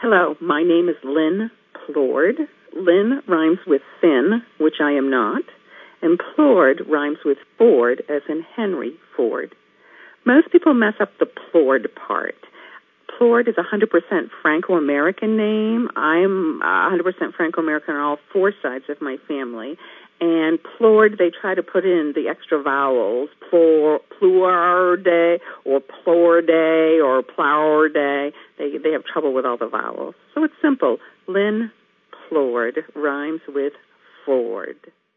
Hello, my name is Lynn Plord. Lynn rhymes with thin, which I am not, and Plord rhymes with Ford, as in Henry Ford. Most people mess up the Plord part. Plord is a 100% Franco-American name. I'm 100% Franco-American on all four sides of my family. And Plord, they try to put in the extra vowels, Plorde or Plorde or Plorde. They have trouble with all the vowels. So it's simple. Lynn Plord rhymes with Ford.